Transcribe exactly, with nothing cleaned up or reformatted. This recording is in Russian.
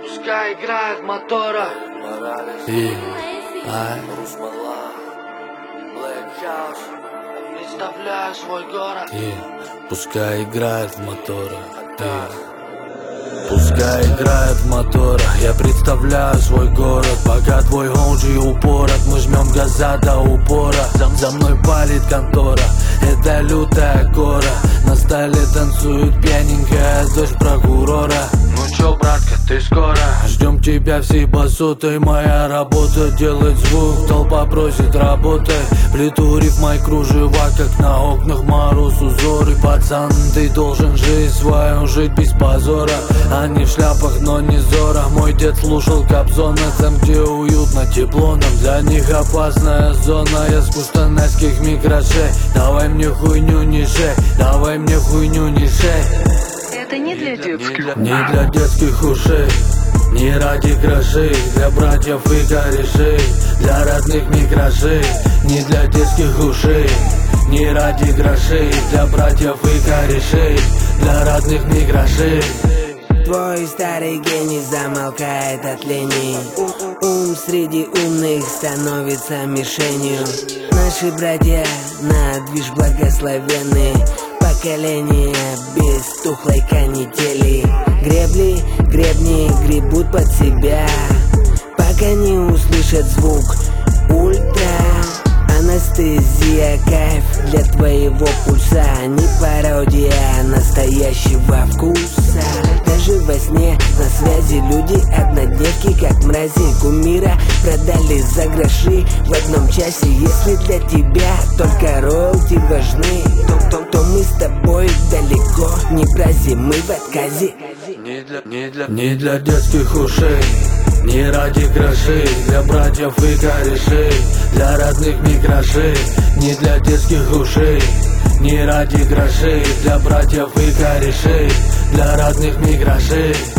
Пускай играет мотора. И, ай, Представляю свой город. и, пускай играет в мотора. И, пускай играет в мотора. Я представляю свой город. Пока твой оджи упорот, мы жмем газа до упора. За, за мной палит контора. Это лютая гора. На столе танцует пьяненькая дочь прокурора. Ну чё, братка, ты скоро? Ждем тебя всей басотой. Моя работа делать звук. Толпа просит работай. Плиту рифмой кружева, как на окнах мороз узоры. Пацан, ты должен жизнь свою жить без позора. Они в шляпах, но не зора. Мой дед слушал Кобзона. Там, где уютно, тепло, нам для них опасная зона. Я с кустанайских микрошей. Давай мне хуйню не шей. Давай мне хуйню не шей. Это не для детских. Не для детских ушей, не ради грошей. Для братьев и корешей, для родных микрошей. Не для детских ушей, не ради грошей. Для братьев и корешей, для родных микрошей. Твой старый гений замолкает от лени. Ум среди умных становится мишенью. Наши братья на движ благословенны. Поколение без тухлой канители. Гребли, гребни гребут под себя, пока не услышат звук ультра. Анестезия, кайф для твоего пульса. Не пародия настоящего вкуса. Даже во сне на связи люди однодневки, как мрази. Кумира продали за гроши в одном часе. Если для тебя только роялти важны, то, то, то мы с тобой далеко не брази, мы в отказе. Не для, не для, не для детских ушей, не ради грошей. Для братьев и корешей, для родных микрошей. Не для детских ушей, не ради грошей. Для братьев и корешей, для родных микрошей.